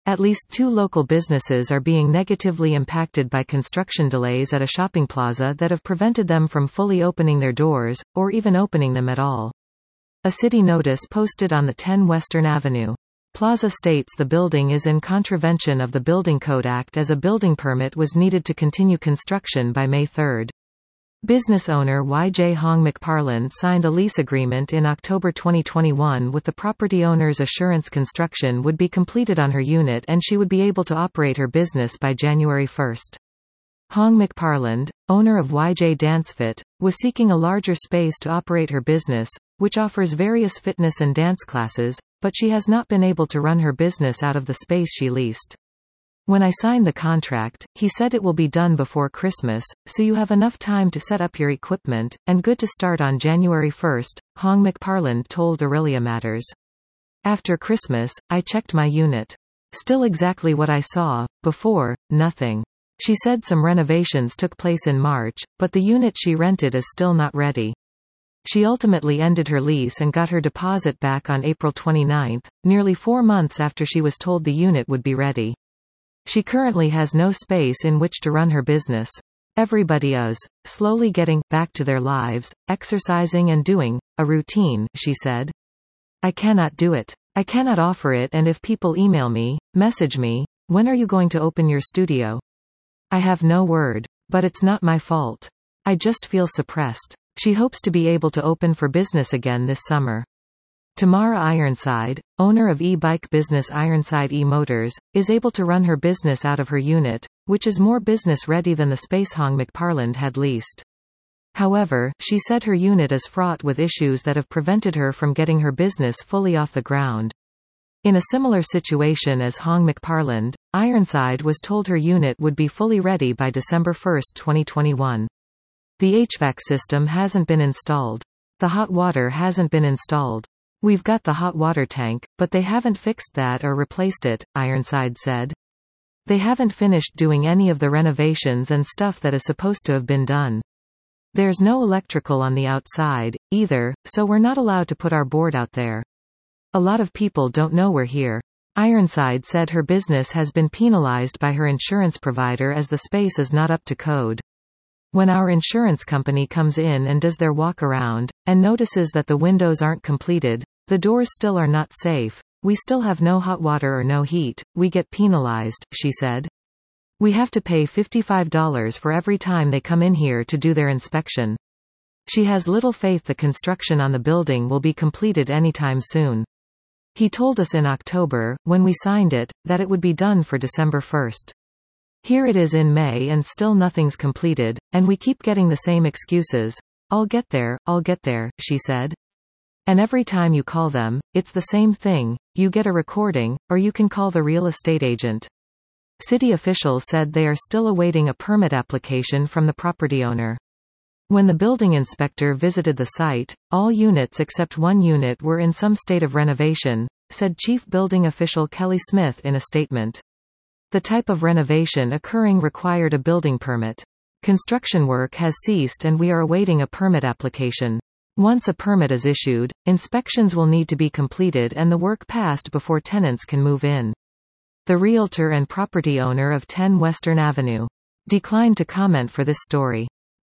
At least 2 local businesses are being negatively impacted by construction delays at a shopping plaza that have prevented them from fully opening their doors, or even opening them at all. A city notice posted on the 10 Western Avenue Plaza states the building is in contravention of the Building Code Act as a building permit was needed to continue construction by May 3. Business owner Y.J. Hong McParland signed a lease agreement in October 2021 with the property owner's assurance construction would be completed on her unit and she would be able to operate her business by January 1. Hong McParland, owner of YJ DanceFit, was seeking a larger space to operate her business, which offers various fitness and dance classes, but she has not been able to run her business out of the space she leased. When I signed the contract, he said it will be done before Christmas, so you have enough time to set up your equipment, and good to start on January 1, Hong McParland told Aurelia Matters. After Christmas, I checked my unit. Still exactly what I saw before, nothing. She said some renovations took place in March, but the unit she rented is still not ready. She ultimately ended her lease and got her deposit back on April 29, nearly 4 months after she was told the unit would be ready. She currently has no space in which to run her business. Everybody is slowly getting back to their lives, exercising and doing a routine, she said. I cannot do it. I cannot offer it, and if people email me, message me, when are you going to open your studio? I have no word. But it's not my fault. I just feel suppressed. She hopes to be able to open for business again this summer. Tamara Ironside, owner of e-bike business Ironside e-Motors, is able to run her business out of her unit, which is more business-ready than the space Hong McParland had leased. However, she said her unit is fraught with issues that have prevented her from getting her business fully off the ground. In a similar situation as Hong McParland, Ironside was told her unit would be fully ready by December 1, 2021. The HVAC system hasn't been installed. The hot water hasn't been installed. We've got the hot water tank, but they haven't fixed that or replaced it, Ironside said. They haven't finished doing any of the renovations and stuff that is supposed to have been done. There's no electrical on the outside, either, so we're not allowed to put our board out there. A lot of people don't know we're here. Ironside said her business has been penalized by her insurance provider as the space is not up to code. When our insurance company comes in and does their walk around, and notices that the windows aren't completed, the doors still are not safe, we still have no hot water or no heat, we get penalized, she said. We have to pay $55 for every time they come in here to do their inspection. She has little faith the construction on the building will be completed anytime soon. He told us in October, when we signed it, that it would be done for December 1. Here it is in May and still nothing's completed, and we keep getting the same excuses. I'll get there, she said. And every time you call them, it's the same thing, you get a recording, or you can call the real estate agent. City officials said they are still awaiting a permit application from the property owner. When the building inspector visited the site, all units except one unit were in some state of renovation, said Chief Building Official Kelly Smith in a statement. The type of renovation occurring required a building permit. Construction work has ceased and we are awaiting a permit application. Once a permit is issued, inspections will need to be completed and the work passed before tenants can move in. The realtor and property owner of 10 Western Avenue declined to comment for this story.